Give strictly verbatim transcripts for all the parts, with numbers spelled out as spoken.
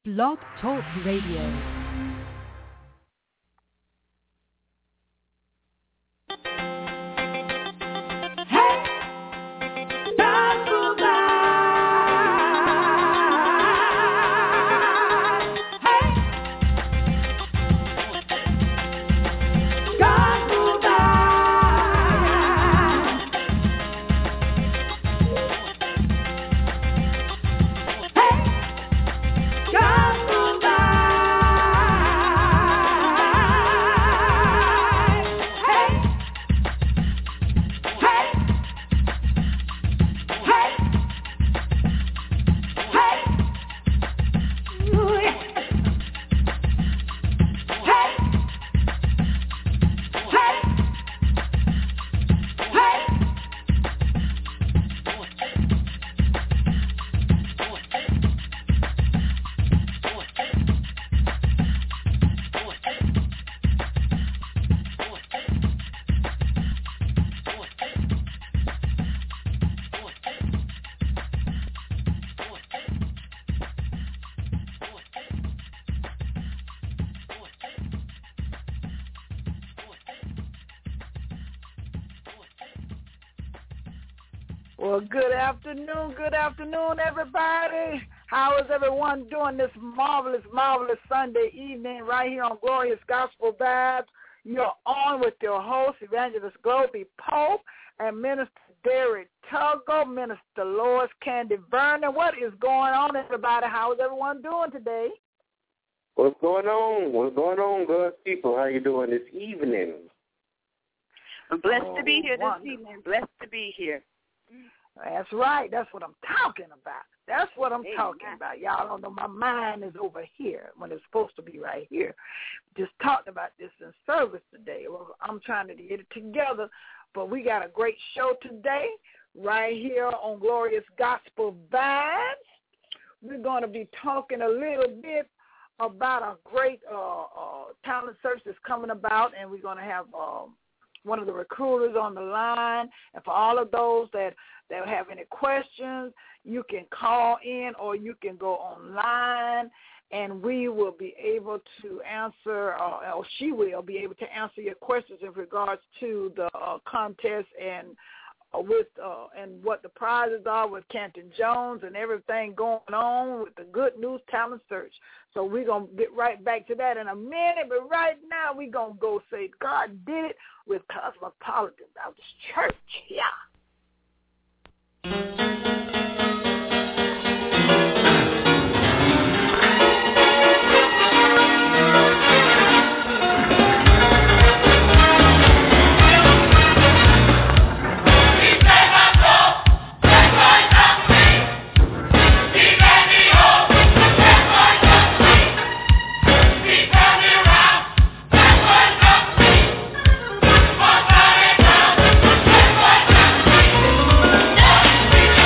Blog Talk Radio. Well, good afternoon, good afternoon, everybody. How is everyone doing this marvelous, marvelous Sunday evening right here on Glorious Gospel Vibes? You're on with your host, Evangelist Globee Pope, and Minister Derek Tuggle, Minister Lois Candy Vernon. What is going on, everybody? How is everyone doing today? What's going on? What's going on, good people? How you doing this evening? I'm blessed oh, to be here this wonderful. evening. Blessed to be here. That's right. That's what I'm talking about. That's what I'm Amen. talking about. Y'all don't know my mind is over here when it's supposed to be right here. Just talked about this in service today. Well, I'm trying to get it together, but we got a great show today right here on Glorious Gospel Vibes. We're going to be talking a little bit about a great uh, uh, talent search that's coming about, and we're going to have um, one of the recruiters on the line. And for all of those that, that have any questions, you can call in or you can go online, and we will be able to answer, uh, or she will be able to answer your questions in regards to the uh, contest and uh, with uh, and what the prizes are with Canton Jones and everything going on with the Good News Talent Search. So we're going to get right back to that in a minute, but right now we're going to go say God did it with Cosmopolitan Baptist Church. Yeah. Thank you.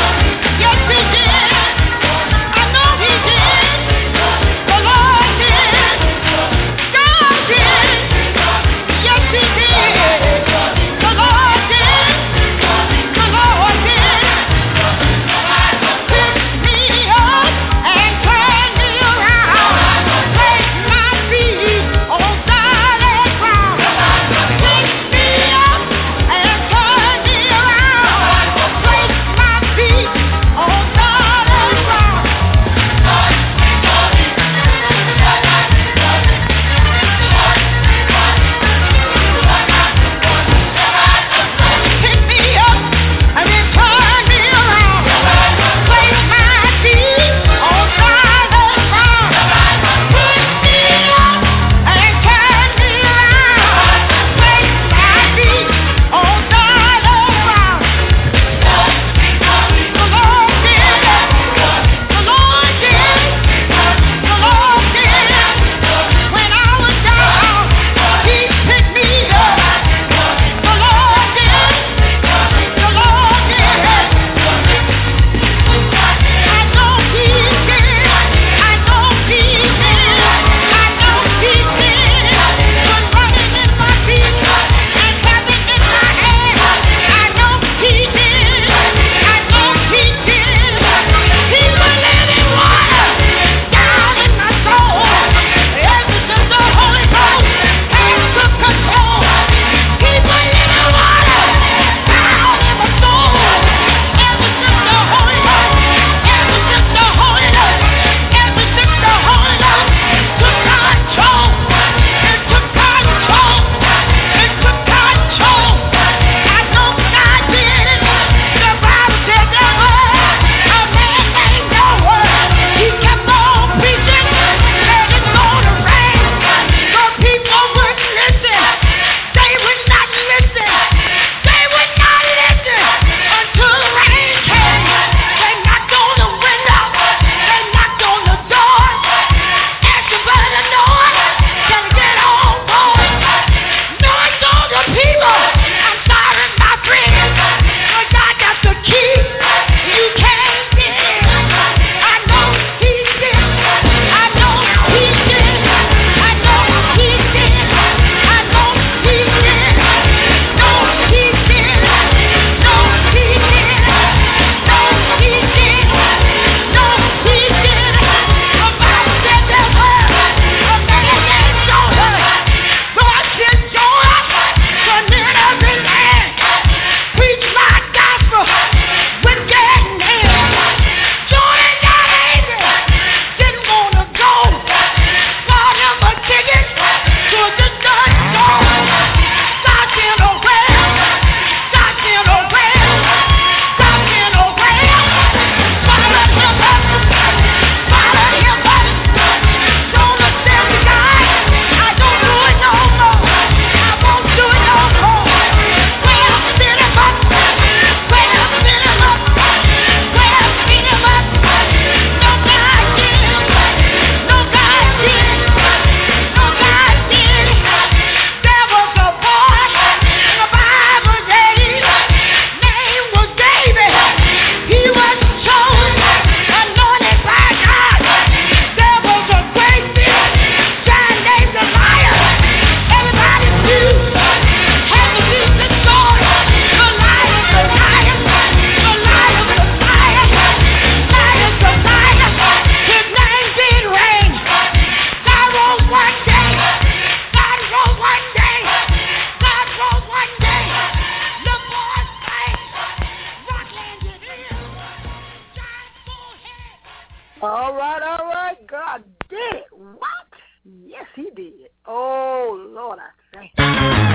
did. What? Yes, he did. Oh, Lord, I thank you.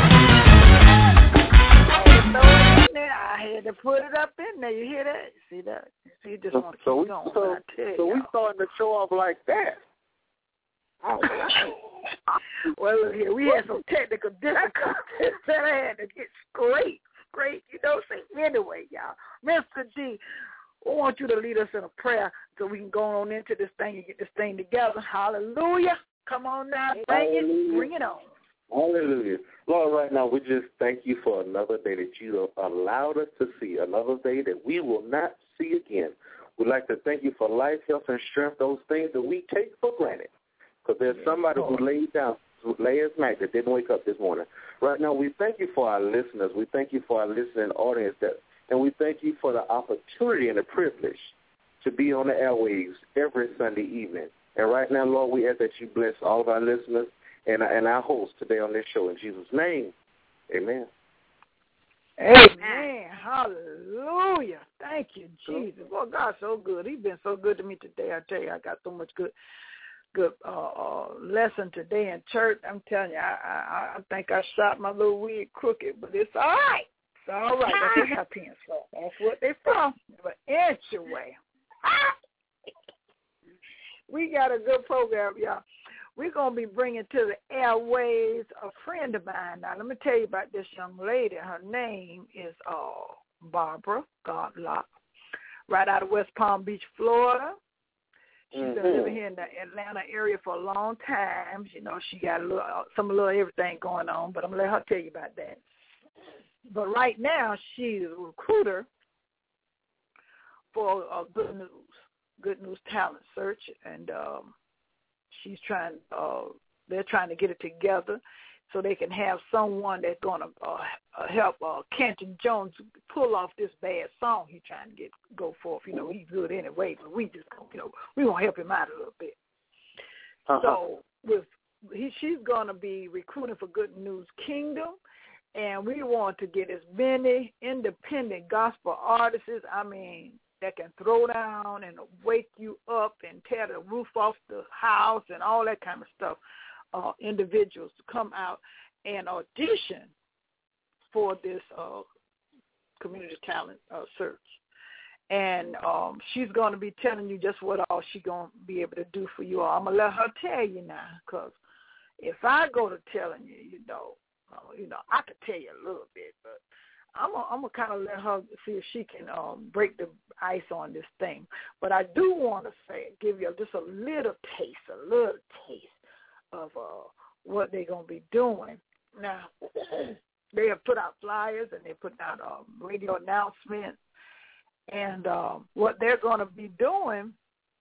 I had to throw it in there. I had to put it up in there. You hear that? You see that? You see, you just want to keep so we, going. So, I tell so y'all. we starting to show off like that. Well, look here, we had some technical difficulties that I had to get straight, straight, you know, say anyway, y'all. Mister D, I want you to lead us in a prayer so we can go on into this thing and get this thing together. Hallelujah. Come on now, bring it, bring it on. Hallelujah. Lord, right now we just thank you for another day that you allowed us to see, another day that we will not see again. We'd like to thank you for life, health, and strength, those things that we take for granted. Because there's somebody who laid down, who lay his night that didn't wake up this morning. Right now, we thank you for our listeners. We thank you for our listening audience, that, and we thank you for the opportunity and the privilege to be on the airwaves every Sunday evening. And right now, Lord, we ask that you bless all of our listeners and, and our hosts today on this show. In Jesus' name, amen. Amen. Hallelujah. Thank you, Jesus. Well, God's so good. He's been so good to me today. I tell you, I got so much good good uh, uh, lesson today in church. I'm telling you, I, I, I think I shot my little wig crooked, but it's all right. It's all right. That's what hairpins for. That's what they're for. But anyway, we got a good program, y'all. We're going to be bringing to the airways a friend of mine. Now, let me tell you about this young lady. Her name is uh, Barbara Godlock, right out of West Palm Beach, Florida. She's mm-hmm. been living here in the Atlanta area for a long time. You know, she got a little, some a little everything going on, but I'm going to let her tell you about that. But right now, she's a recruiter for uh, Good News, Good News Talent Search, and um, she's trying, uh, they're trying to get it together so they can have someone that's going to uh, uh, help uh, Kenton Jones pull off this bad song he's trying to get go forth. You know, he's good anyway, but we just, you know, we want to help him out a little bit. Uh-huh. So with he, she's going to be recruiting for Good News Kingdom, and we want to get as many independent gospel artists, I mean, that can throw down and wake you up and tear the roof off the house and all that kind of stuff. Uh, individuals to come out and audition for this uh, community talent uh, search. And um, she's going to be telling you just what all she's going to be able to do for you all. I'm going to let her tell you now, because if I go to telling you, you know, uh, you know, I could tell you a little bit, but I'm going I'm to kind of let her see if she can um, break the ice on this thing. But I do want to say, give you just a little taste, a little taste of uh, what they're going to be doing. Now, they have put out flyers and they put out um, radio announcements. And um, what they're going to be doing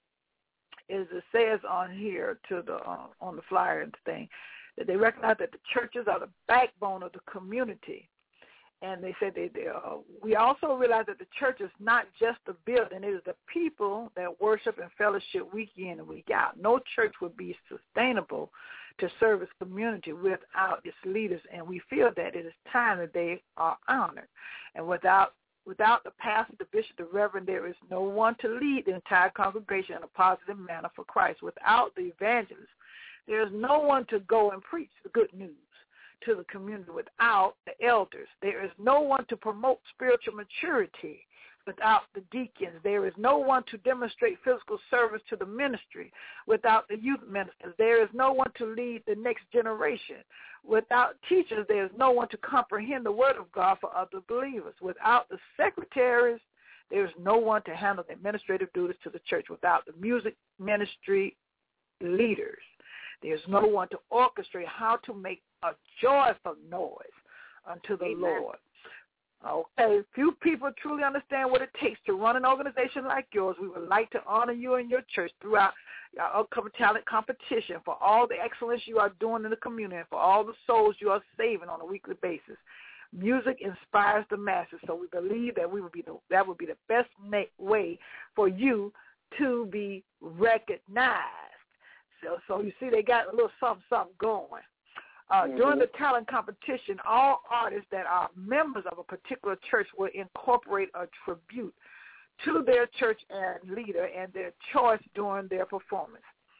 is it says on here to the uh, on the flyer and thing that they recognize that the churches are the backbone of the community. And they said they, they uh, we also realize that the church is not just a building. It is the people that worship and fellowship week in and week out. No church would be sustainable to serve its community without its leaders, and we feel that it is time that they are honored. And without without the pastor, the bishop, the reverend, there is no one to lead the entire congregation in a positive manner for Christ. Without the evangelist, there is no one to go and preach the good news to the community. Without the elders, there is no one to promote spiritual maturity. Without the deacons, there is no one to demonstrate physical service to the ministry. Without the youth ministers, there is no one to lead the next generation. Without teachers, there is no one to comprehend the word of God for other believers. Without the secretaries, there is no one to handle the administrative duties to the church. Without the music ministry leaders, there's no one to orchestrate how to make a joyful noise unto the Amen. Lord. Okay, few people truly understand what it takes to run an organization like yours. We would like to honor you and your church throughout our upcoming talent competition for all the excellence you are doing in the community and for all the souls you are saving on a weekly basis. Music inspires the masses, so we believe that we would be the, that would be the best way for you to be recognized. So, so you see, they got a little something, something going. Uh, mm-hmm. During the talent competition, all artists that are members of a particular church will incorporate a tribute to their church and leader and their choice during their performance.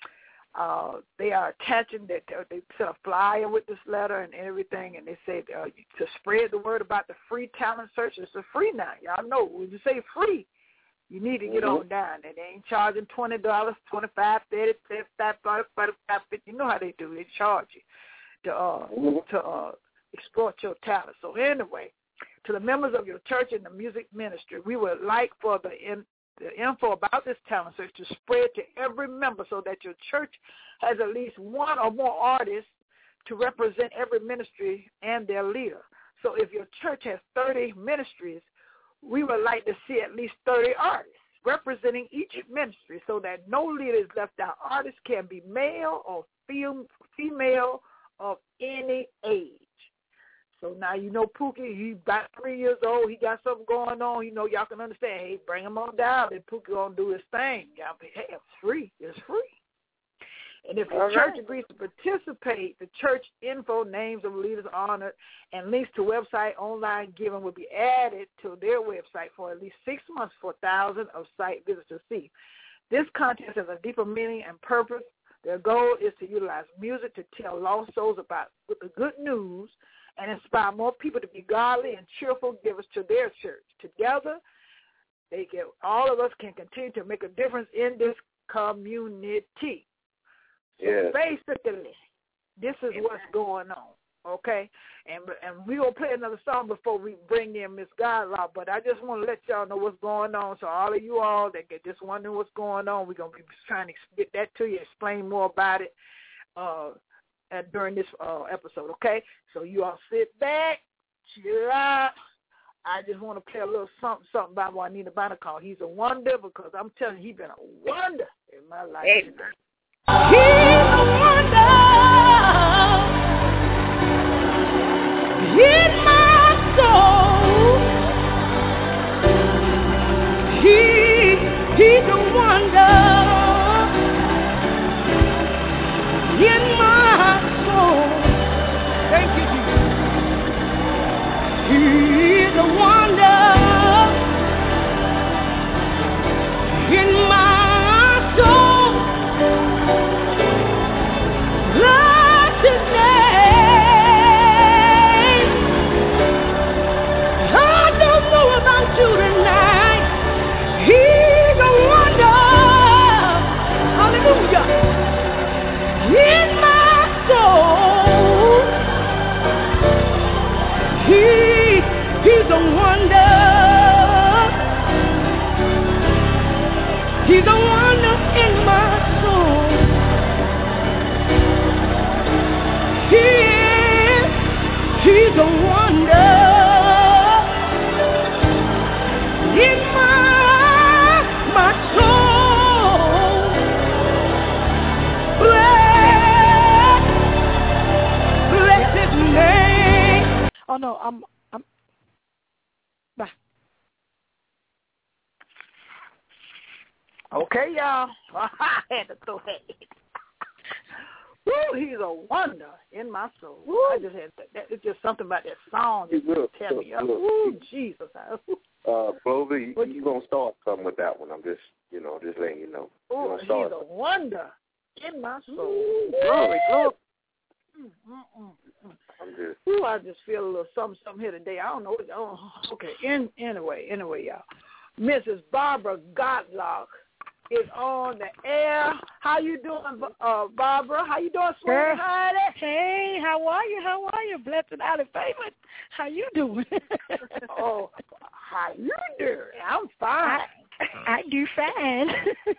Uh, they are attaching that they sent a flyer with this letter and everything, and they said uh, to spread the word about the free talent search. It's a free now. Y'all know when you say free, you need to get mm-hmm. on down. And they ain't charging twenty dollars, twenty-five, thirty, thirty-five, forty-five, fifty. You know how they do. They charge you to uh, mm-hmm. to uh, exploit your talent. So anyway, to the members of your church and the music ministry, we would like for the in, the info about this talent search to spread to every member so that your church has at least one or more artists to represent every ministry and their leader. So if your church has thirty ministries, we would like to see at least thirty artists representing each ministry so that no leader is left out. Artists can be male or female of any age. So now you know Pookie, he's about three years old. He got something going on. You know, y'all can understand. Hey, bring him on down. And Pookie going to do his thing. Y'all be, hey, it's free. It's free. And if your church agrees to participate, the church info, names of leaders honored, and links to website online giving will be added to their website for at least six months for thousands of site visitors to see. This contest has a deeper meaning and purpose. Their goal is to utilize music to tell lost souls about the good news and inspire more people to be godly and cheerful givers to their church. Together, they can, all of us can continue to make a difference in this community. So yeah. basically, this is what's going on, okay? And and we're going to play another song before we bring in Miss Godlaw, but I just want to let y'all know what's going on. So all of you all that get just wondering what's going on, we're going to be trying to get that to you, explain more about it uh, at, during this uh, episode, okay? So you all sit back, chill out. I just want to play a little something, something about Juanita Banacar. He's a wonder because I'm telling you, he's been a wonder in my life. Amen. He's a wonder in my soul. He, he's a wonder in my soul. Thank you, Jesus. He's a wonder in my soul. Bless his name. I don't know about you tonight. He's a wonder. Hallelujah. In my soul. He, he's a wonder. He's a wonder in my soul. He is, he's a wonder in my, my soul. Bless, bless his name. Oh no, I'm, I'm, bye. Okay, y'all. I had to throw that in. Woo, he's a wonder in my soul. Woo. I just had that, that. It's just something about that song that look, tell look, me up. Look. Woo, Jesus. Uh, Clover, you, What you you- gonna start something with that one? I'm just, you know, just letting you know. You Oh, gonna he's start a wonder in my soul. Ooh. Glory, glory. Mm, mm, mm, mm. I'm just. Ooh, I just feel a little something, something here today. I don't know. Oh, okay. In, anyway, anyway, y'all. Missus Barbara Godlock is on the air. How you doing, uh, Barbara? How you doing, Girl. sweetheart? Hey, how are you? How are you? Blessed and highly favored. How you doing? Oh, how you doing? I'm fine. I, I do fine.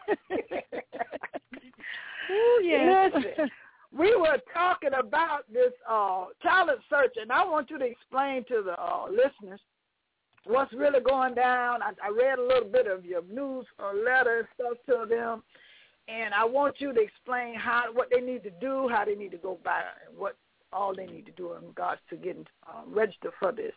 Oh, yes. Listen, we were talking about this uh, talent search, and I want you to explain to the uh, listeners what's really going down. I, I read a little bit of your news uh, letter and stuff to them, and I want you to explain how what they need to do, how they need to go by, and what all they need to do in regards to getting uh, registered for this.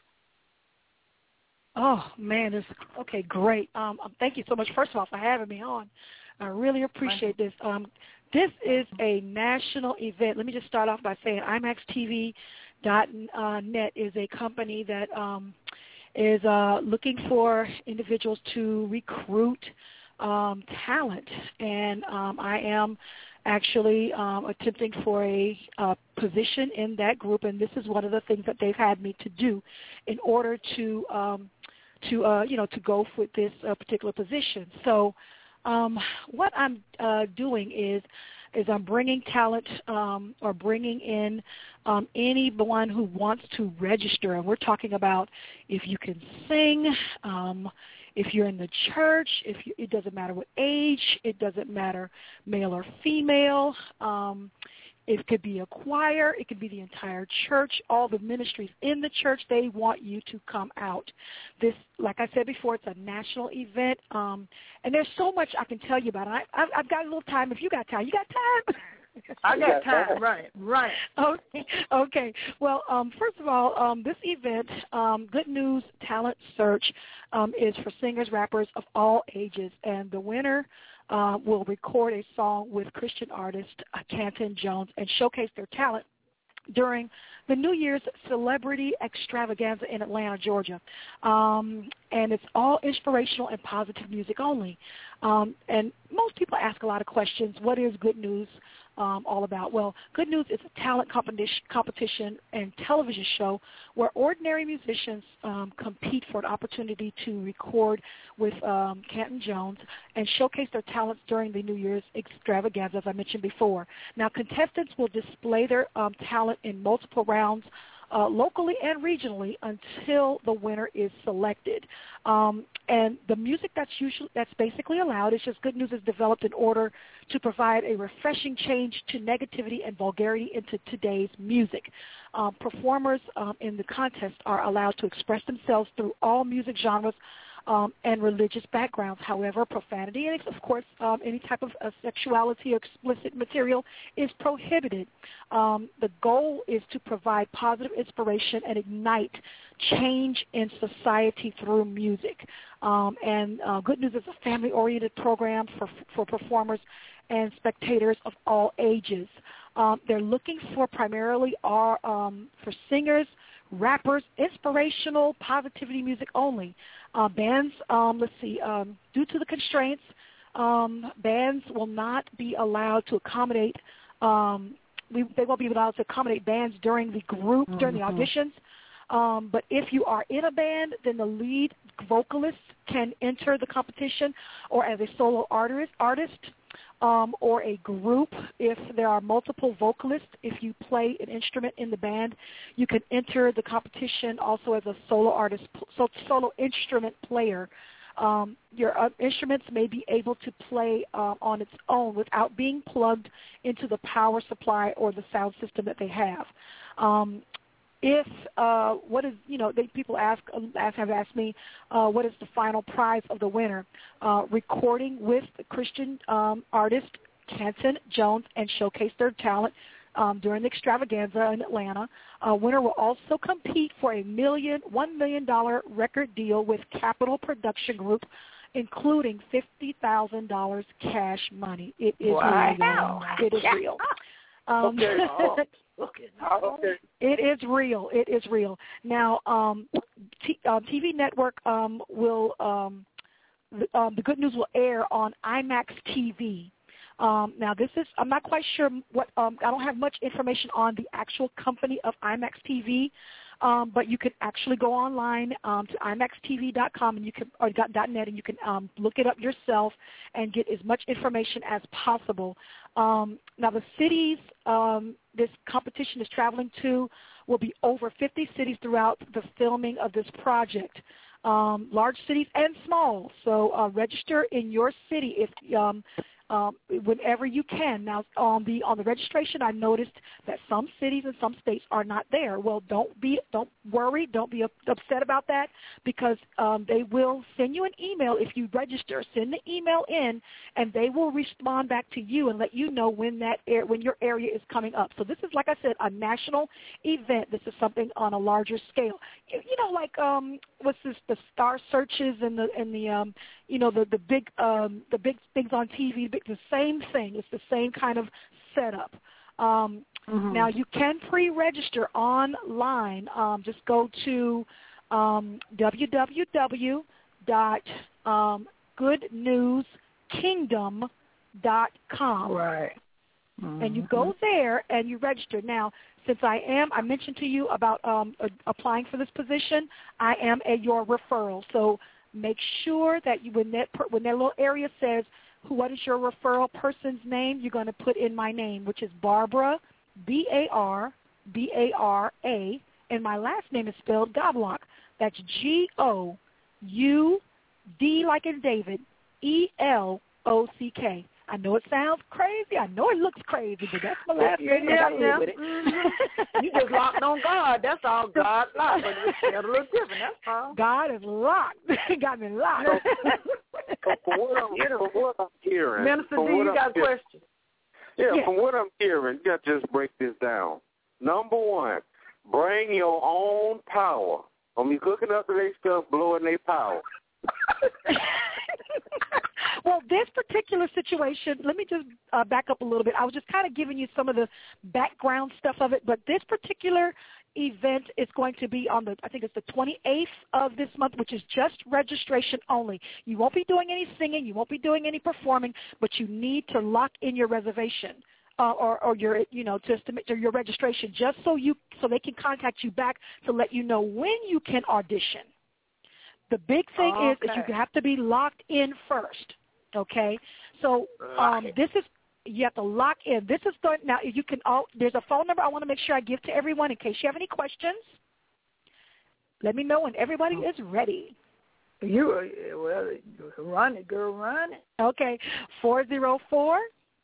Oh, man, it's okay, great. Um, thank you so much, first of all, for having me on. I really appreciate this. Um, this is a national event. Let me just start off by saying IMAX T V dot net is a company that um, is uh, looking for individuals to recruit um, talent, and um, I am actually um, attempting for a uh, position in that group, and this is one of the things that they've had me to do in order to, um, to uh, you know, to go for this uh, particular position. So um, what I'm uh, doing is is I'm bringing talent um, or bringing in um, anyone who wants to register. And we're talking about if you can sing, um, if you're in the church, if you, it doesn't matter what age, it doesn't matter male or female. Um, it could be a choir. It could be the entire church, all the ministries in the church. They want you to come out. This, like I said before, it's a national event, um, and there's so much I can tell you about it. I, I've, I've got a little time. If you got time, you got time? I got time. Right, right. Okay. Okay. Well, um, first of all, um, this event, um, Good News Talent Search, um, is for singers, rappers of all ages, and the winner uh, will record a song with Christian artist uh, Canton Jones and showcase their talent during the New Year's Celebrity Extravaganza in Atlanta, Georgia. Um, and it's all inspirational and positive music only. Um, and most people ask a lot of questions. What is Good News um, all about? Well, Good News is a talent competition, competition and television show where ordinary musicians um, compete for an opportunity to record with um, Canton Jones and showcase their talents during the New Year's Extravaganza, as I mentioned before. Now, contestants will display their um, talent in multiple rounds Uh, locally and regionally until the winner is selected. Um, and the music that's usually that's basically allowed is just Good News is developed in order to provide a refreshing change to negativity and vulgarity into today's music. Um, performers um, in the contest are allowed to express themselves through all music genres Um, and religious backgrounds. However, profanity and, of course, um, any type of uh, sexuality or explicit material is prohibited. Um, the goal is to provide positive inspiration and ignite change in society through music. Um, and uh, Good News is a family-oriented program for, for performers and spectators of all ages. Um, they're looking for primarily are um, for singers, rappers, inspirational, positivity music only. Uh, bands, um, let's see, um, due to the constraints, um, bands will not be allowed to accommodate, um, we, they won't be allowed to accommodate bands during the group, mm-hmm. during the auditions. Um, but if you are in a band, then the lead vocalist can enter the competition or as a solo artist, artist um, or a group. If there are multiple vocalists, if you play an instrument in the band, you can enter the competition also as a solo artist, so solo instrument player. Um, your uh, instruments may be able to play uh, on its own without being plugged into the power supply or the sound system that they have. Um, If uh, what is you know they, people ask, ask have asked me uh, what is the final prize of the winner? Uh, recording with the Christian um, artist Canton Jones and showcase their talent um, during the extravaganza in Atlanta. Uh, winner will also compete for a million one million dollar record deal with Capitol Production Group, including fifty thousand dollars cash money. It is wow. real. It is real. Um, okay. Oh. Okay. Okay. It is real. It is real. Now, um, t- uh, T V network um, will um, the, um, the Good News will air on IMAX T V. Um, now, this is I'm not quite sure what um, I don't have much information on the actual company of IMAX T V, um, but you could actually go online um, to I max T V dot com and you can or .net and you can um, look it up yourself and get as much information as possible. Um, now, the cities um, this competition is traveling to will be over fifty cities throughout the filming of this project, um, large cities and small. So uh, register in your city if um, um, whenever you can. Now, on the on the registration, I noticed that some cities and some states are not there. Well, don't be don't worry, don't be upset about that because um, they will send you an email if you register. Send the email in, and they will respond back to you and let you know when that air, when your area is coming up. So this is, like I said, a national event. This is something on a larger scale. You know, like um, what's this? The star searches and the and the um, you know the the big um, the big things on T V. The same thing. It's the same kind of setup. Um, mm-hmm. Now, you can pre-register online. Um, just go to um, w w w dot good news kingdom dot com. Right. Mm-hmm. And you go there and you register. Now, since I am, I mentioned to you about um, uh, applying for this position, I am a your referral. So make sure that you, when that per, when that little area says, what is your referral person's name, you're going to put in my name, which is Barbara, B A R B A R A, and my last name is spelled Goblock. That's G O U D like in David, E L O C K. I know it sounds crazy. I know it looks crazy, but that's my last yeah, name. Yeah, I yeah. with it. Mm-hmm. You just locked on God. That's all. God locked, but it's a little different. That's all. God is locked. Got me locked. From what I'm, from what I'm hearing, Minister from D, what you I'm got a hearing, question? Yeah, Yeah. from what I'm hearing, you got to just break this down. Number one, bring your own power. When you cooking up their stuff, blowing their power. Well, this particular situation, let me just uh, back up a little bit. I was just kind of giving you some of the background stuff of it, but this particular event is going to be on the, I think it's the twenty-eighth of this month, which is just registration only. You won't be doing any singing. You won't be doing any performing, but you need to lock in your reservation. Uh, or, or your, you know, just to make your registration, just so you, so they can contact you back to let you know when you can audition. The big thing okay. is that you have to be locked in first. Okay, so um, this is you have to lock in. This is going now. You can all there's a phone number I want to make sure I give to everyone in case you have any questions. Let me know when everybody is ready. You well, run it, girl, run it. Okay, four zero four.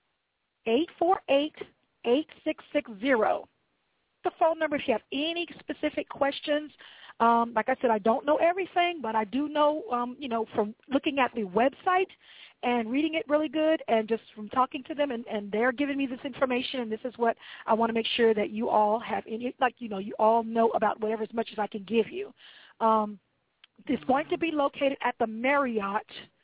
eight four eight, eight six six zero. The phone number if you have any specific questions. Um, like I said, I don't know everything, but I do know, um, you know, from looking at the website and reading it really good and just from talking to them, and, and they're giving me this information, and this is what I want to make sure that you all have, any, like, you know, you all know about whatever as much as I can give you. Um, it's going to be located at the Marriott.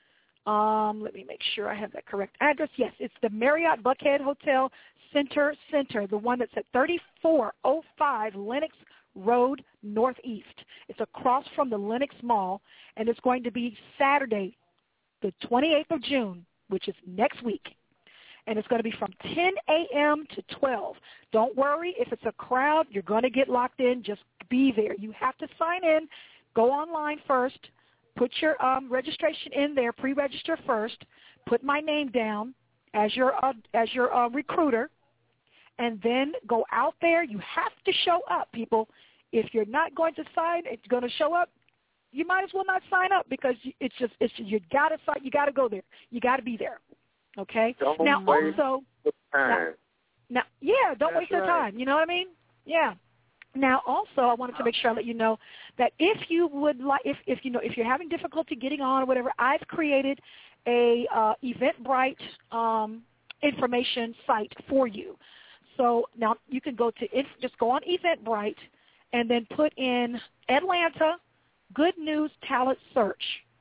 Um, let me make sure I have that correct address. Yes, it's the Marriott Buckhead Hotel Center Center, the one that's at thirty-four oh five Lenox Road Northeast. It's across from the Lenox Mall, and it's going to be Saturday, the twenty-eighth of June, which is next week. And it's going to be from ten a.m. to twelve. Don't worry if it's a crowd. You're going to get locked in. Just be there. You have to sign in. Go online first. Put your um, registration in there, pre-register first. Put my name down as your uh, as your uh, recruiter, and then go out there. You have to show up, people. If you're not going to sign, it's going to show up. You might as well not sign up because it's just it's you got to sign. You got to go there. You got to be there. Okay. Don't now waste also, time. now, now yeah, don't That's waste your right. time. You know what I mean? Yeah. Now, also, I wanted to make sure I let you know that if you would like, if, if you know, if you're having difficulty getting on or whatever, I've created a uh, Eventbrite um, information site for you. So now you can go to if, just go on Eventbrite and then put in Atlanta Good News Talent Search,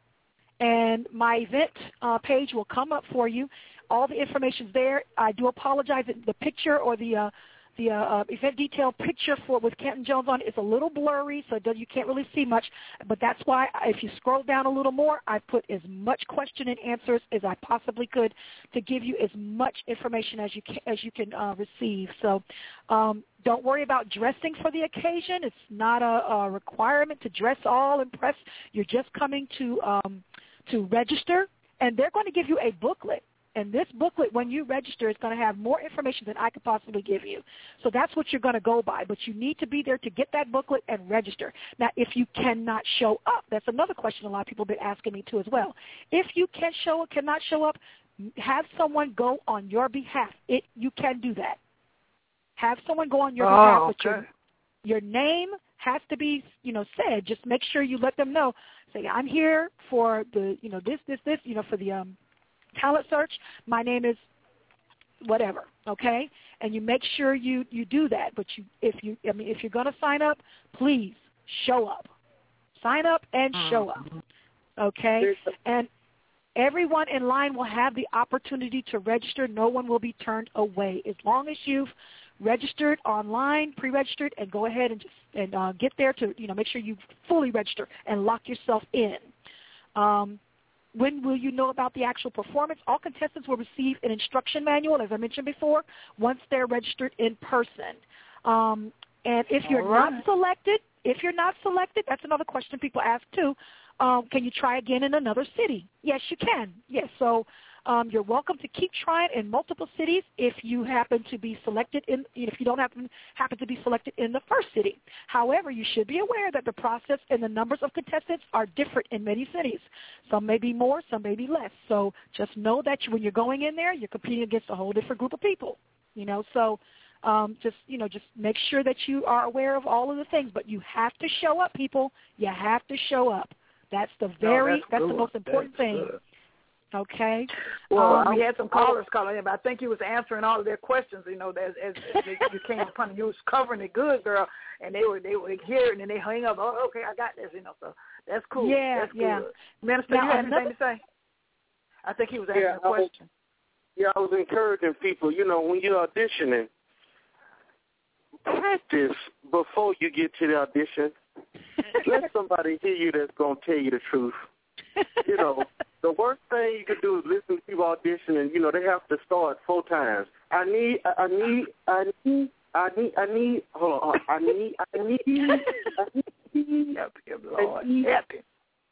and my event uh, page will come up for you. All the information's there. I do apologize that the picture or the uh, The uh, event detail picture for with Kenton Jones on is a little blurry, so it does, you can't really see much. But that's why if you scroll down a little more, I put as much question and answers as I possibly could to give you as much information as you can, as you can uh, receive. So um, don't worry about dressing for the occasion. It's not a, a requirement to dress all impressed. You're just coming to um, to register, and they're going to give you a booklet. And this booklet, when you register, is going to have more information than I could possibly give you. So that's what you're going to go by. But you need to be there to get that booklet and register. Now, if you cannot show up, that's another question a lot of people have been asking me too as well. If you can show or cannot show up, have someone go on your behalf. It you can do that. Have someone go on your oh, behalf. Okay. But your, your name has to be, you know, said. Just make sure you let them know. Say, I'm here for the, you know, this, this, this, you know, for the um. talent search. My name is whatever, okay? And you make sure you, you do that. But you, if you, I mean, if you're going to sign up, please show up. Sign up and show up, okay? And everyone in line will have the opportunity to register. No one will be turned away as long as you've registered online, pre-registered, and go ahead and just and uh, get there to, you know, make sure you fully register and lock yourself in. Um, when will you know about the actual performance? All contestants will receive an instruction manual, as I mentioned before, once they're registered in person. Um, and if you're right. not selected, if you're not selected, that's another question people ask too. Um, can you try again in another city? Yes, you can. Yes, so um, you're welcome to keep trying in multiple cities if you happen to be selected in. If you don't happen happen to be selected in the first city. However, you should be aware that the process and the numbers of contestants are different in many cities. Some may be more, some may be less. So just know that you, when you're going in there, you're competing against a whole different group of people. You know, so. Um, just, you know, just make sure that you are aware of all of the things. But you have to show up, people. You have to show up. That's the very, oh, that's, that's the most important that's thing. Good. Okay. Well, um, we had some callers calling in, but I think you was answering all of their questions. You know, as, as, as you came upon it, you was covering it good, girl, and they were they were here and then they hang up. Oh, okay, I got this. You know, so that's cool. Yeah, that's yeah. good. Minister, now, you had another, anything to say? I think he was asking yeah, a question. I was, yeah, I was encouraging people. You know, when you're auditioning, practice before you get to the audition. Let somebody hear you that's going to tell you the truth. You know, the worst thing you could do is listen to people audition, and, you know, they have to start four times. I need, I need, I need, I need, I need, hold on, I need, I need, I need, help him, Lord, help him.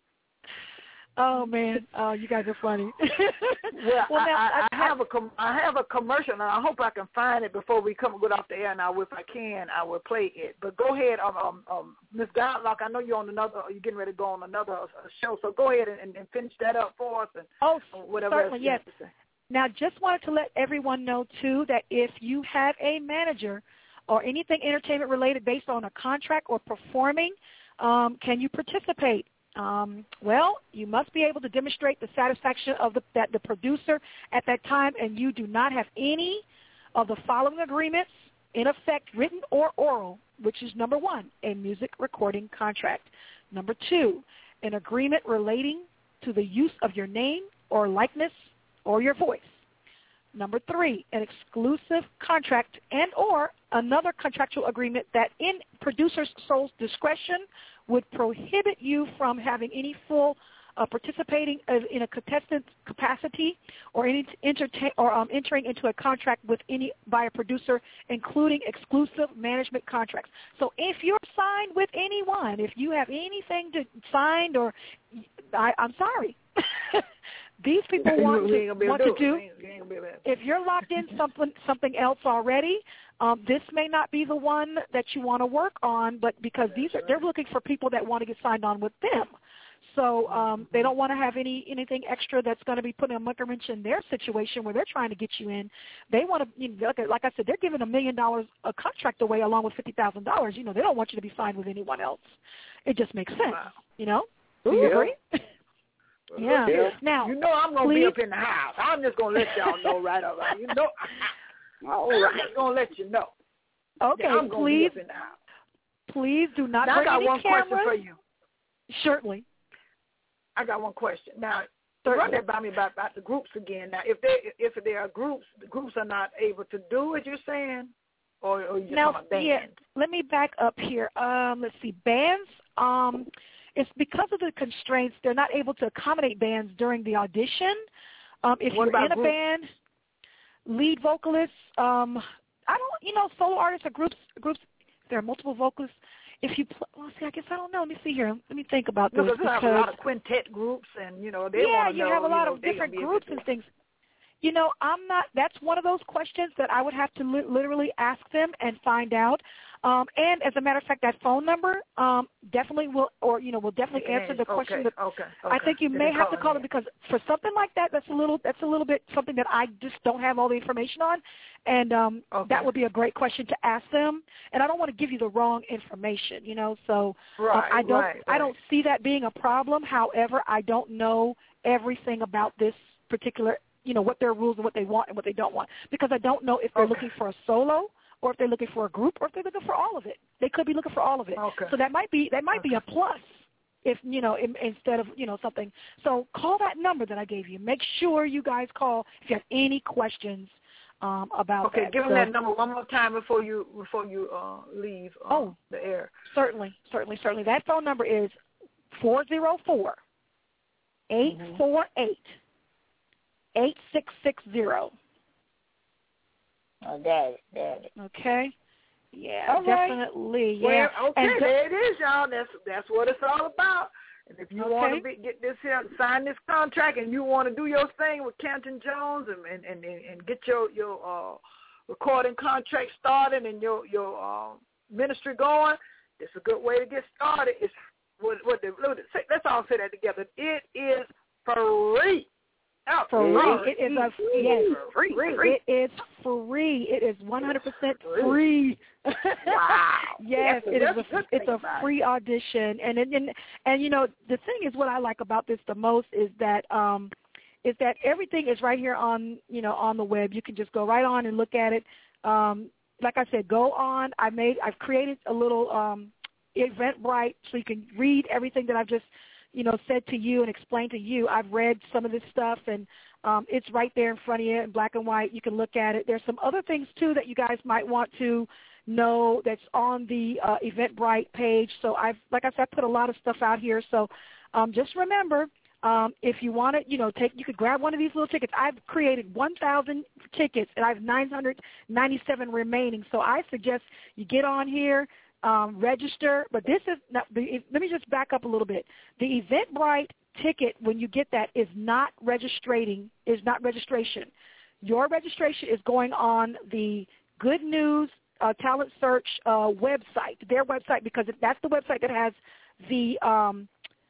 Oh man, oh you guys are funny. well, well, now, I, I, I, I have a com- I have a commercial, and I hope I can find it before we come get off the air. Now, if I can, I will play it. But go ahead, um, um, um Miz Godlock. I know you're on another. You're getting ready to go on another uh, show, so go ahead and, and, and finish that up for us. And oh, whatever certainly, else yes. you have to say. Now, just wanted to let everyone know too that if you have a manager or anything entertainment related based on a contract or performing, um, can you participate? Um, well, you must be able to demonstrate the satisfaction of the, that the producer at that time, and you do not have any of the following agreements in effect, written or oral, which is number one, a music recording contract. Number two, an agreement relating to the use of your name or likeness or your voice. Number three, an exclusive contract and or another contractual agreement that in producer's sole discretion would prohibit you from having any full uh, participating in a contestant capacity or any entertain, or um, entering into a contract with any by a producer, including exclusive management contracts. So if you're signed with anyone, if you have anything to signed or I, I'm sorry. These people want to, want to do, if you're locked in something something else already, um, this may not be the one that you want to work on, but because these are, they're looking for people that want to get signed on with them. So um, they don't want to have any anything extra that's going to be putting a monkey wrench in their situation where they're trying to get you in. They want to, you know, like, like I said, they're giving a million dollars a contract away along with fifty thousand dollars. You know, they don't want you to be signed with anyone else. It just makes sense, wow. you know. Do you agree? Yeah. yeah. Now, you know I'm gonna please. be up in the house. I'm just gonna let y'all know right up. You know, all right. I'm just gonna let you know. Okay, I'm gonna please. Be up in the house. Please do not now, bring I got any one cameras. question for you. Certainly. I got one question. Now, Certainly. run that by me about, about the groups again. Now, if they if there are groups, the groups are not able to do it. You're saying, or, or you just now, talking about bands? yeah. Let me back up here. Um, let's see, bands. Um. It's because of the constraints, they're not able to accommodate bands during the audition. Um, if what you're in a groups? band, lead vocalists, um, I don't, you know, solo artists or groups, groups. There are multiple vocalists. If you, pl- well, see, I guess I don't know. Let me see here. Let me think about no, this. because have a lot of quintet groups, and you know they yeah, want to you know. have a lot you know, of different groups and things. You know, I'm not. That's one of those questions that I would have to li- literally ask them and find out. Um, and as a matter of fact, that phone number um, definitely will, or you know, will definitely okay, answer the okay, question. That okay, okay. I think you Then may have call to call them because for something like that, that's a little, that's a little bit something that I just don't have all the information on, and um, okay. that would be a great question to ask them. And I don't want to give you the wrong information, you know. So right, um, I don't, right, right. I don't see that being a problem. However, I don't know everything about this particular, you know, what their rules and what they want and what they don't want, because I don't know if they're okay. looking for a solo or if they're looking for a group or if they're looking for all of it. They could be looking for all of it. Okay. So that might be that might okay. be a plus if, you know, in, instead of, you know, something. So call that number that I gave you. Make sure you guys call if you have any questions um, about okay, that. Okay, give so, them that number one more time before you before you uh, leave uh, oh, the air. Certainly, certainly, certainly. That phone number is four zero four, eight four eight, eight six six zero. I got it, got it. Okay. Yeah, all definitely. Right. Yeah. Well, okay, and there it is, y'all. That's that's what it's all about. And if you okay. want to be, get this here, sign this contract, and you want to do your thing with Canton Jones and and, and, and get your your uh, recording contract started and your your uh, ministry going, it's a good way to get started. It's what what they, let's all say that together. It is free. Oh, free. It is a yes. Free, free, free. It is free. It is one hundred percent free. Wow. Yes, that's it a, is. A, it's a free audition, and, and and and you know the thing is, what I like about this the most is that um, is that everything is right here on you know on the web. You can just go right on and look at it. Um, like I said, go on. I made. I've created a little um, Eventbrite so you can read everything that I've just. you know, said to you and explained to you. I've read some of this stuff, and um, it's right there in front of you in black and white. You can look at it. There's some other things, too, that you guys might want to know that's on the uh, Eventbrite page. So, I've, like I said, I put a lot of stuff out here. So, um, just remember, um, if you want to, you know, take, you could grab one of these little tickets. I've created one thousand tickets, and I have nine hundred ninety-seven remaining. So, I suggest you get on here. Um, register, but this is not, the, let me just back up a little bit. The Eventbrite ticket, when you get that, is not registrating, is not registration. Your registration is going on the Good News uh, Talent Search uh, website, their website, because that's the website that has the um,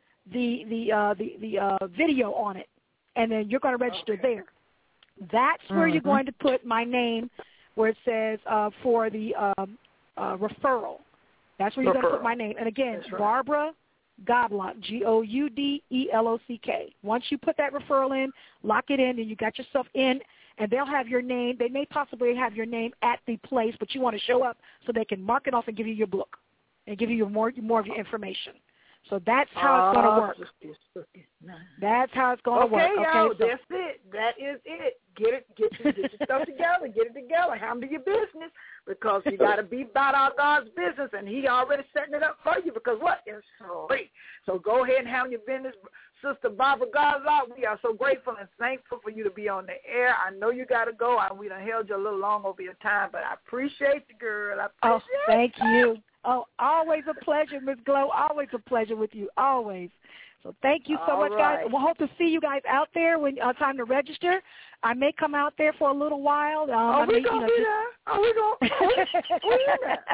the the uh, the, the uh, video on it, and then you're going to register okay. there. That's where mm-hmm. you're going to put my name, where it says uh, for the um, uh, referral. That's where you're going to put my name. And, again, right. Barbara Godlock, G O U D E L O C K. Once you put that referral in, lock it in, and you got yourself in, and they'll have your name. They may possibly have your name at the place, but you want to show up so they can mark it off and give you your book and give you your more, more of your information. So that's how it's going to work. That's how it's going to okay, work. Okay, y'all, so. that's it. That is it. Get it, get, your, get your stuff together. Get it together. Handle your business, because you got to be about our God's business, and He already setting it up for you. Because what? It's free. So go ahead and handle your business, Sister Barbara Godlock. We are so grateful and thankful for you to be on the air. I know you got to go. I, we done held you a little long over your time, but I appreciate you, girl. I appreciate oh, thank you. Oh, always a pleasure, Miz Glow. Always a pleasure with you. Always. So thank you so All much, right. guys. We'll hope to see you guys out there when uh, time to register. I may come out there for a little while. Um, oh, I we mean, gonna you know, be just... there. Oh, we gonna we in there.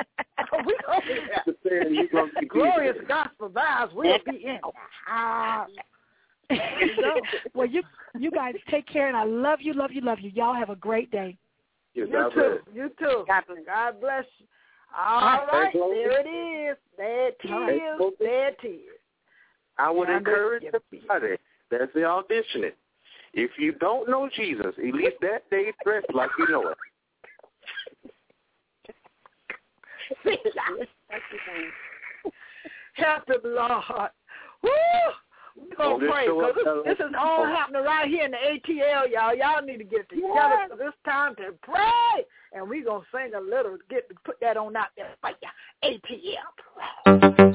Oh, we gonna be there. Glorious gospel vibes. We'll be in. Ah. Well, you you guys take care, and I love you, love you, love you. Y'all have a great day. You, you too. You too. God bless. God bless you. All right, right. There it is. There it is. Right. There it is. I would and encourage everybody that's the auditioning. If you don't know Jesus, at least that day dress like you know it. Help him, Lord. Woo! We're going to pray, because this, this is all happening right here in the A T L, y'all. Y'all need to get together for this time to pray. And we're going to sing a little, get put that on out there for you. A T L.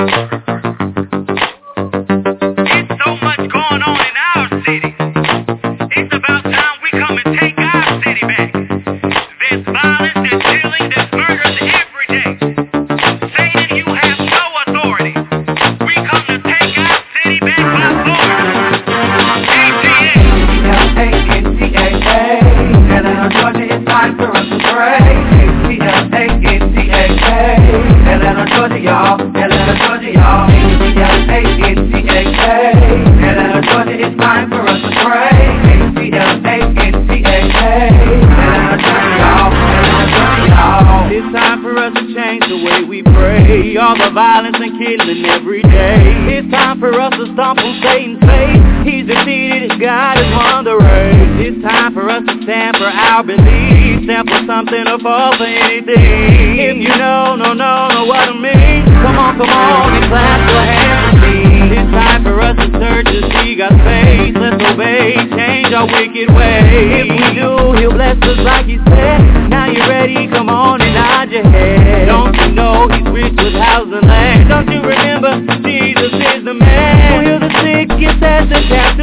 There's so much going on in our city. It's about time we come and take our city back. There's violence, there's killing, there's murders every day. Satan, you have no authority. We come to take our city back by force. A T A. Atlanta, Georgia, it's time for us to pray. A T L A N T A K. Atlanta, Georgia, y'all. Atlanta, Georgia, y'all. A T L A N T A K. Atlanta, Georgia, it's time for us to pray. A T L A N T A K. Atlanta, Georgia, y'all. Atlanta, Georgia, y'all. It's time for us to change the way we pray. All the violence and killing every day. It's time for us to stomp on Satan's face. He's defeated, his God has won the race. It's time for us to stand for our beliefs. Stand for something or fall for anything. If you know, no, no, know what I mean. Come on, come on and clap your hands with me. It's time for us to search and see God's face. Let's obey, change our wicked ways. If we do, He'll bless us like He said. Now you're ready, come on and nod your head. Don't you know He's rich with house and land? Don't you remember Jesus is the man? Who heals the sick, gets at the captive.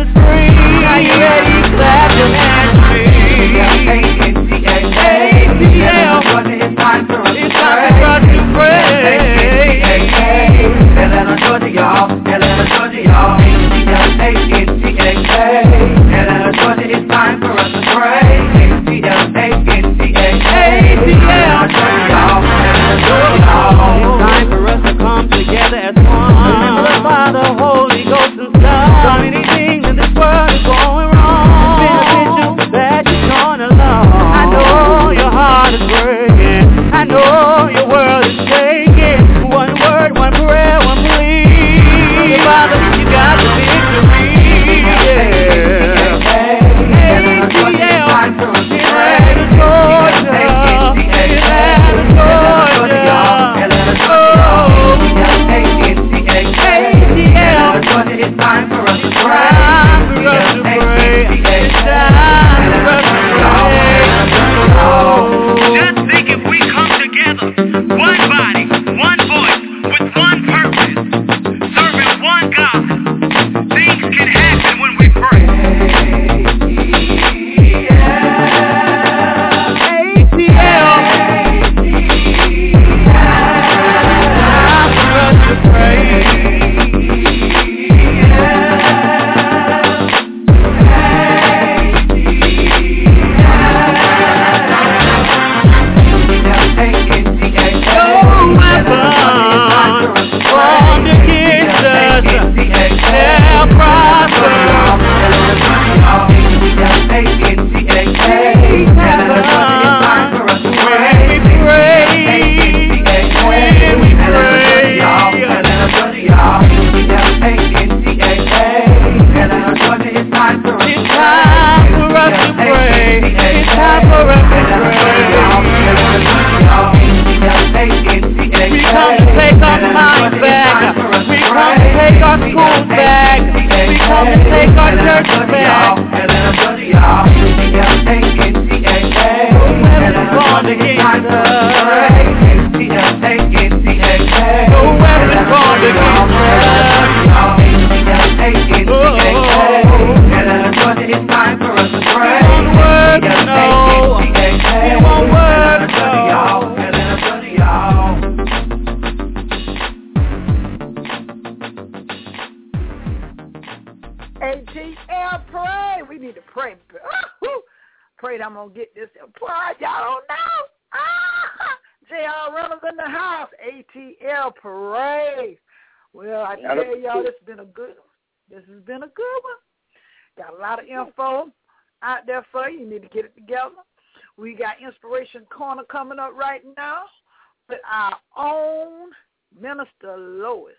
J R Reynolds in the house. A T L Parade. Well, I tell y'all, this has been a good This has been a good one. Got a lot of info out there for you. You need to get it together. We got Inspiration Corner coming up right now with our own Minister Lois.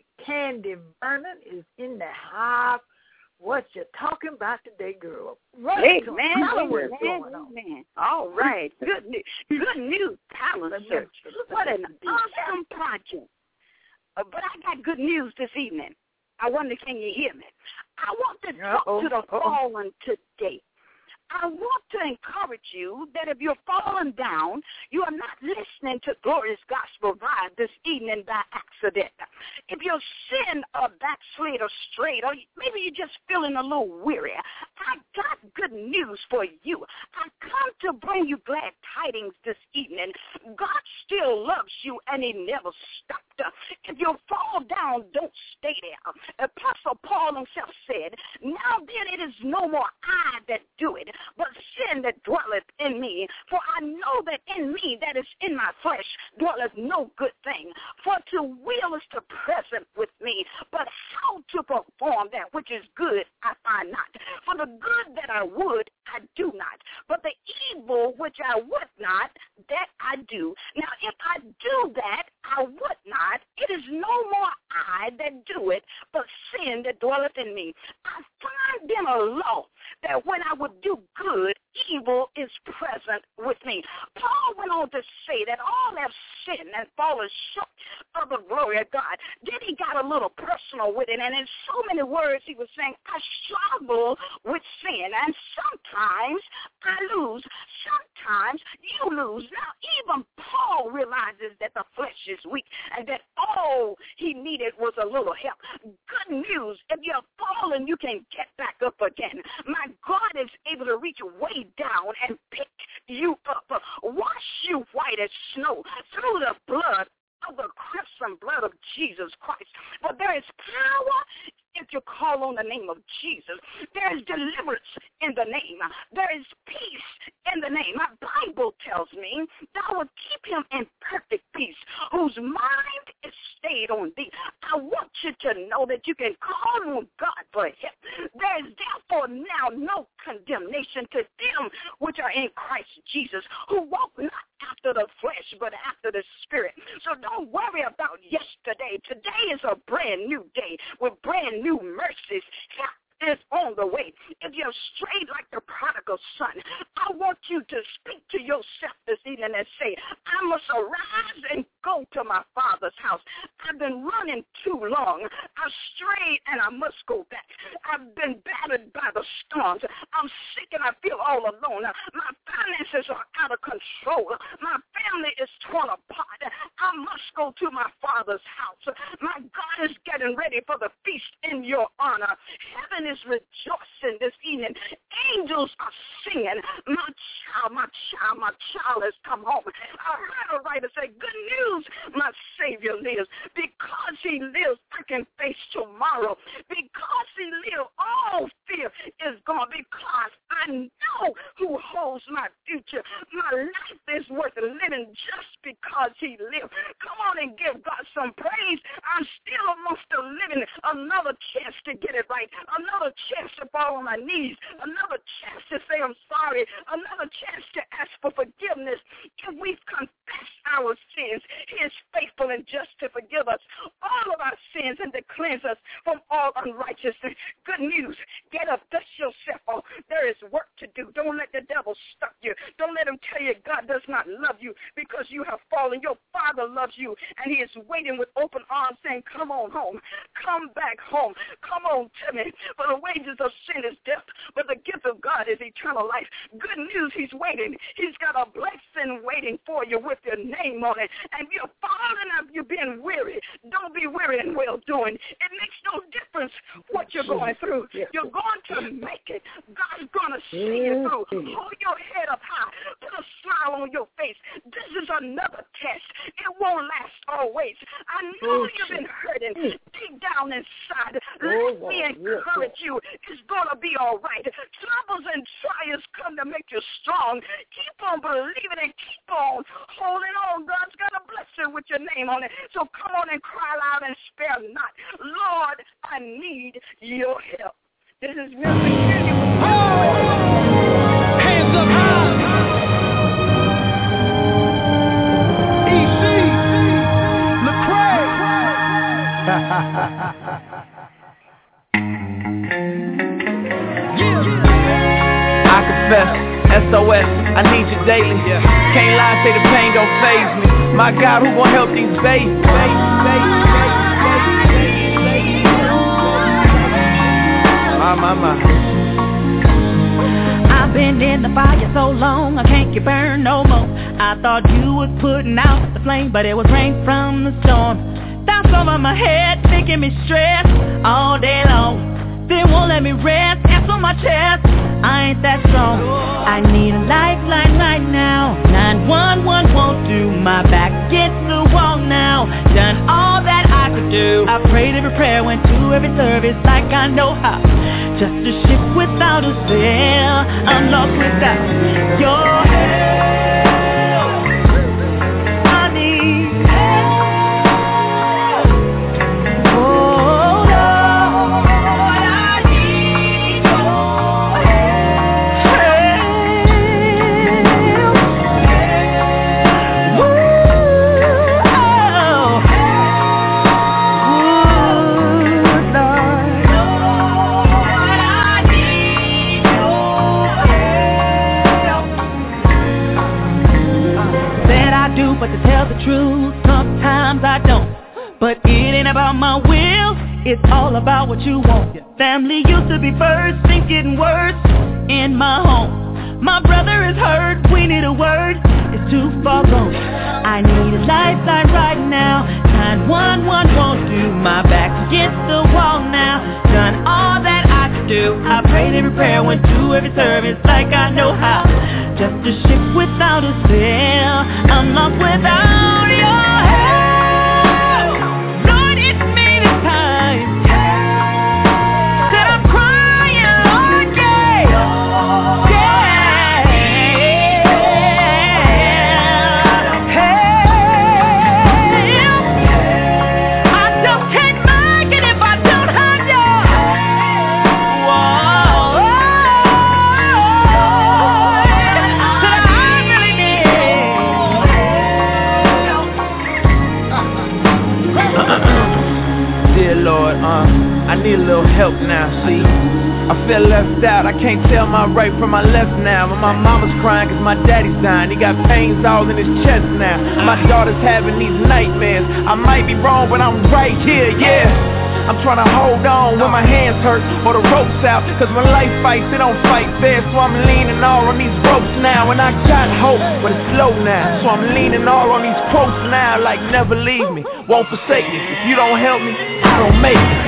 Candy Vernon is in the house. What you talking about today, girl? Right Amen. Amen. Amen. All right. Good news. Good news, Talent Search. What an awesome project. Uh, but I got good news this evening. I wonder, can you hear me? I want to talk Uh-oh. to the fallen today. I want to encourage you that if you're falling down, you are not listening to Glorious Gospel Vibe this evening by accident. If you're sin or backslid or straight, or maybe you're just feeling a little weary, I got good news for you. I come to bring you glad tidings this evening. God still loves you, and he never stopped. If you fall down, don't stay there. Apostle Paul himself said, now then it is no more I that do it, but sin that dwelleth in me. For I know that in me, that is in my flesh, dwelleth no good thing. For to will is to present with me, but how to perform that which is good I find not. For the good that I would, I do not. But the evil which I would not, that I do. Now, if I do that, I would not. It is no more I that do it, but sin that dwelleth in me. I find then a law that when I would do good, evil is present with me. Paul went on to say that all have sinned and fallen short of the glory of God. Then he got a little personal with it, and in so many words he was saying, I struggle with sin, and sometimes I lose. Sometimes you lose. Now, even Paul realizes that the flesh is weak and that all he needed was a little help. Good news, if you're fallen, you can get back up again. My God is able to reach way down and pick you up, wash you white as snow through the blood of the crimson blood of Jesus Christ. But there is power if you call on the name of Jesus. There is deliverance in the name. There is peace in the name. My Bible tells me that I will keep him in perfect peace, whose mind is stayed on thee. I want you to know that you can call on God for help. There is therefore now no condemnation to them which are in Christ Jesus, who walk not after the flesh, but after the Spirit. So don't worry about yesterday. Today is a brand new day with brand new mercies. Is on the way. If you're strayed like the prodigal son, I want you to speak to yourself this evening and say, I must arise and go to my Father's house. I've been running too long. I've strayed and I must go back. I've been battered by the storms. I'm sick and I feel all alone. My finances are out of control. My family is torn apart. I must go to my Father's house. My God is getting ready for the feast in your honor. Heaven is is rejoicing this evening. Angels are singing, my child, my child, my child has come home. I heard a writer say, good news, my Savior lives. Because he lives, I can face tomorrow. Because he lives, all fear is gone. Because I know who holds my future. My life is worth living just because he lives. Come on and give God some praise. I'm still amongst the living. Another chance to get it right. Another chance to fall on my knees. Another chance to say I'm sorry. Another chance to ask for forgiveness. If we've confessed our sins, he is faithful and just to forgive us all of our sins and to cleanse us from all unrighteousness. Good news. Get up, dust yourself off. There is work to do. Don't let the devil stop you. Don't let him tell you God does not love you because you have fallen. Your Father loves you, and he is waiting with open arms saying, come on home. Come back home. Come on to me. For the wages of sin is death, but the gift of God is eternal life. Good news, he's waiting. He's got a blessing waiting for you with your name on it. And you're falling up, you're being weary. Don't be weary in well-doing. It makes no difference what you're going through. You're going to make it. God's going to see you through. Hold your head up high. Put a smile on your face. This is another test. It won't last always. I know you've been hurting deep down inside. Let me encourage you. It's going to be all right. Troubles and trials come to make you strong. Keep on believing and keep on holding on. God with your name on it. So come on and cry loud and spare not. Lord, I need your help. This is Mister Kenny. Hands up high. E C. Lecrae. I confess, S O S, I need you daily. Can't lie, say the pain don't faze me. My God, who gon' help these babies? My, my, my. I've been in the fire so long, I can't get burned no more. I thought you was putting out the flame, but it was rain from the storm. That's over my head, making me stress all day long. They won't let me rest, that's on my chest. I ain't that strong. I need a lifeline right now. nine one one won't do. My back against the wall now. Done all that I could do. I prayed every prayer, went to every service like I know how. Just a ship without a sail. I'm lost without your help. I need help. Oh Lord, I need your but to tell the truth, sometimes I don't. But it ain't about my will, it's all about what you want. Family used to be first, things getting worse in my home. My brother is hurt, we need a word, it's too far gone. I need a lifeline right now. nine one one won't do. My back against the wall now. Done all that I could do. I prayed every prayer, went to every service like I know how. Just a ship without a sail. I'm lost without your help. Lord, it's me this time. That I'm crying, Lord, yeah. Yeah. Help. I just can't make it if I don't have you. Whoa. Dear Lord, uh, I need a little help now, see. I feel left out, I can't tell my right from my left now. My mama's crying cause my daddy's dying. He got pains all in his chest now. My daughter's having these nightmares. I might be wrong, but I'm right here, yeah. I'm trying to hold on when my hands hurt or the ropes out. Cause when life fights, it don't fight fair. So I'm leaning all on these ropes now. And I got hope, but it's slow now. So I'm leaning all on these quotes now. Like never leave me, won't forsake me. If you don't help me, I don't make it.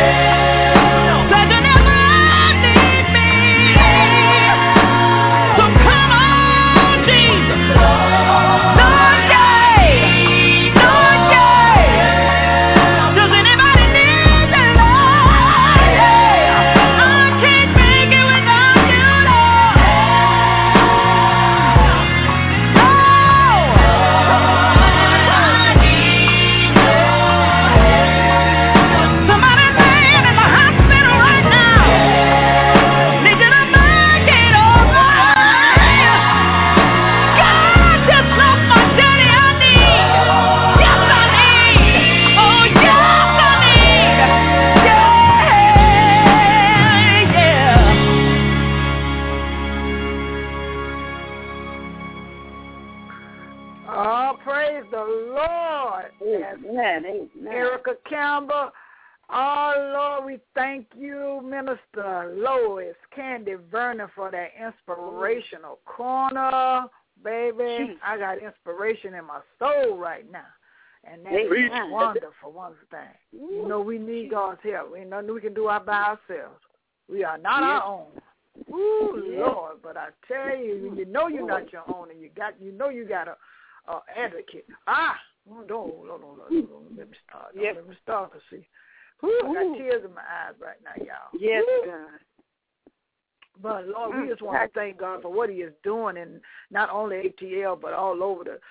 Erica Campbell. Oh, Lord, we thank you, Minister Lois Candy Vernon, for that inspirational corner. Baby, I got inspiration in my soul right now. And that's a wonderful, wonderful thing. You know, we need God's help. We know we can do it by ourselves. We are not our own. Ooh, Lord, but I tell you, you know you're not your own, and you got, you know you got a, a advocate. Ah, no, no, no, no, no, no, let me start. No, yep. Let me start to see. Ooh, I got tears in my eyes right now, y'all. Yes, God. But, Lord, we just want to thank God for what he is doing, and not only A T L, but all over the,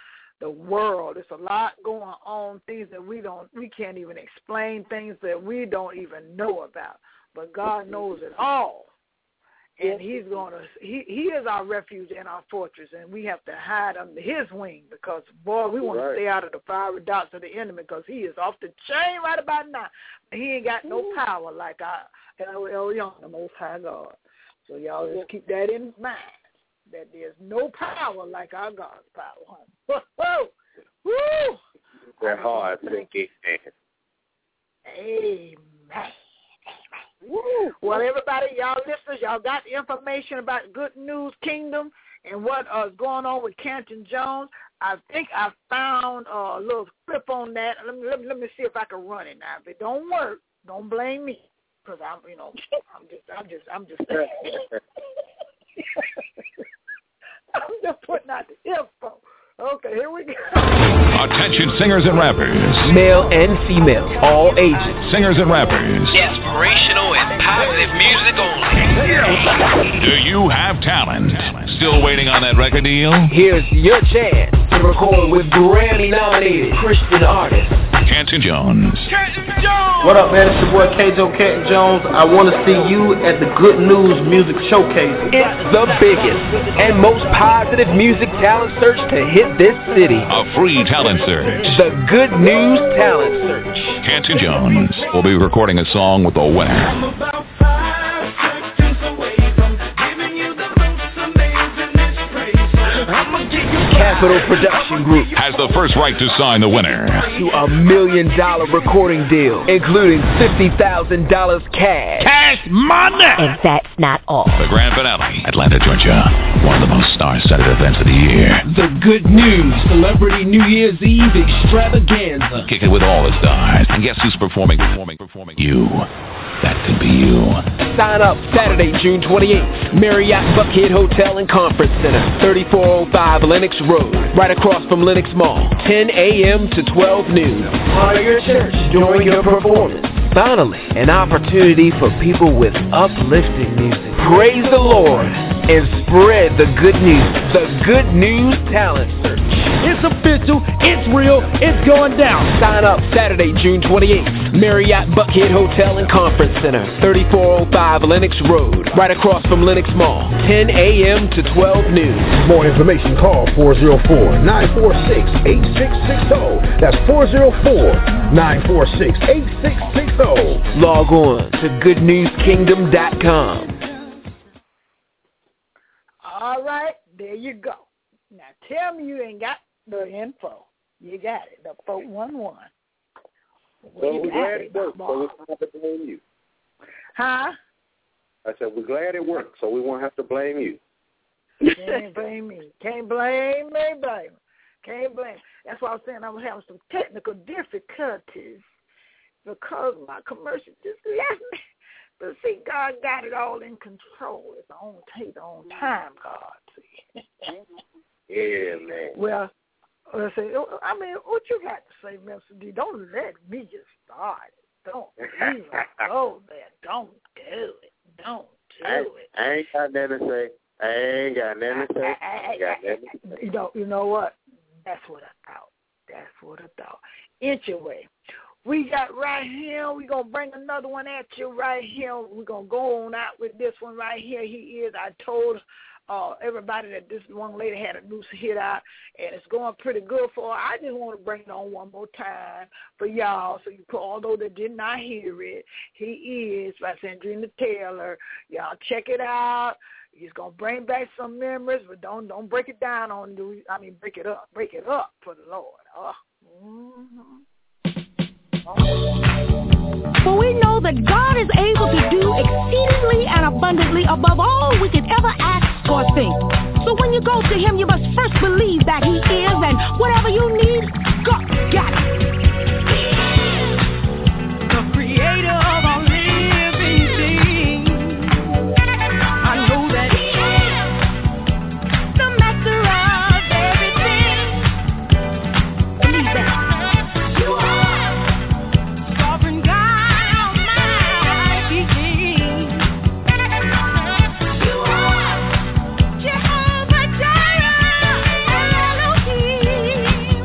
the world. There's a lot going on, things that we don't, we can't even explain, things that we don't even know about. But God knows it all. And he's going to, he, he is our refuge and our fortress, and we have to hide under his wing because, boy, we want right. to stay out of the fiery darts of the enemy because he is off the chain right about now. He ain't got no power like our El Young, the Most High God. So y'all just keep that in mind, that there's no power like our God's power. Whoa! Woo! They're hard to get. Amen. Woo. Well, everybody, y'all listeners, y'all got the information about Good News Kingdom and what uh, is going on with Canton Jones. I think I found uh, a little clip on that. Let me, let me let me see if I can run it now. If it don't work, don't blame me, because I'm, you know, I'm just, I'm just, I'm just, I'm just putting out the info. Okay, here we go. Attention singers and rappers. Male and female, all ages. Singers and rappers. Inspirational and positive music only. Do you have talent? Still waiting on that record deal? Here's your chance to record with Grammy-nominated Christian artist Canton Jones. Canton Jones! What up, man? It's your boy K-Joe Canton Jones. I want to see you at the Good News Music Showcase. It's the biggest and most positive music talent search to hit this city. A free talent search. The Good News Talent Search. Canton Jones will be recording a song with the winner. Capital Production Group has the first right to sign the winner to a million dollar recording deal, including fifty thousand dollars cash. Cash money! And that's not all. The grand finale, Atlanta, Georgia. One of the most star-studded events of the year. The Good News Celebrity New Year's Eve Extravaganza. Kick it with all the stars. And guess who's performing, performing, performing? You. That could be you. Sign up Saturday, June twenty-eighth. Marriott Buckhead Hotel and Conference Center, thirty-four oh five Lenox Road, right across from Lenox Mall, ten a.m. to twelve noon. Honor your church during your performance. Finally, an opportunity for people with uplifting music. Praise the Lord and spread the good news. The Good News Talent Search. It's official, it's real, it's going down. Sign up Saturday, June twenty-eighth. Marriott Buckhead Hotel and Conference Center, thirty-four oh five Lenox Road, right across from Lenox Mall, ten a.m. to twelve noon. More information, call four oh four, nine four six, eight six six zero. That's four oh four, nine four six, eight six six zero. Log on to good news kingdom dot com. All right, there you go. Now tell me you ain't got the info. You got it, the four one one. So we're glad it worked, so we don't have to blame you. Huh? I said, we're glad it worked, so we won't have to blame you. Can't blame me. Can't blame me, blame me. Can't blame me. That's why I was saying I was having some technical difficulties because my commercial just left me. But see, God got it all in control. It's on tape, on time, God. See. Yeah, man. Well, let's say, I mean, what you got to say, Mister D? Don't let me get started. Don't even go there. Don't do it. Don't do I, it. I ain't got nothing to say. I ain't got nothing to say. I ain't got nothing to say. You know, you know what? That's what I thought. That's what I thought. Anyway, we got right here. We're going to bring another one at you right here. We're going to go on out with this one right here. He is. I told uh, everybody that this one lady had a new hit out, and it's going pretty good for her. I just want to bring it on one more time for y'all, so you, although they did not hear it, he is by Sandrina Taylor. Y'all check it out. He's gonna bring back some memories, but don't don't break it down on the. I mean, break it up, break it up for the Lord. Oh. Mm-hmm. Oh. For we know that God is able to do exceedingly and abundantly above all we could ever ask or think. So when you go to Him, you must first believe that He is, and whatever you need, God got it. The Creator of all living things. I know that He is the Master of everything. Believe that. You are sovereign God, Almighty King. You are Jehovah Jireh, Elohim.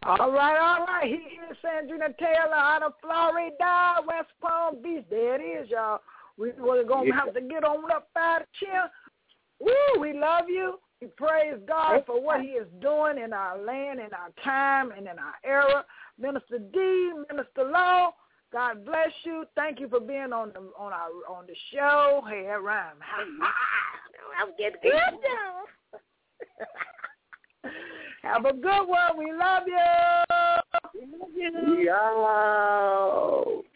All right, all right. He is Sandrina Taylor out of Florida, West Palm Beach. There it is, y'all. We, we're going to have to get on up out of here. Woo, we love you. We praise God for what he is doing in our land, in our time, and in our era. Minister D, Minister Law, God bless you. Thank you for being on the on our on the show. Hey, that rhyme. I'm getting good now. Have a good one. We love you. We love you. Yo.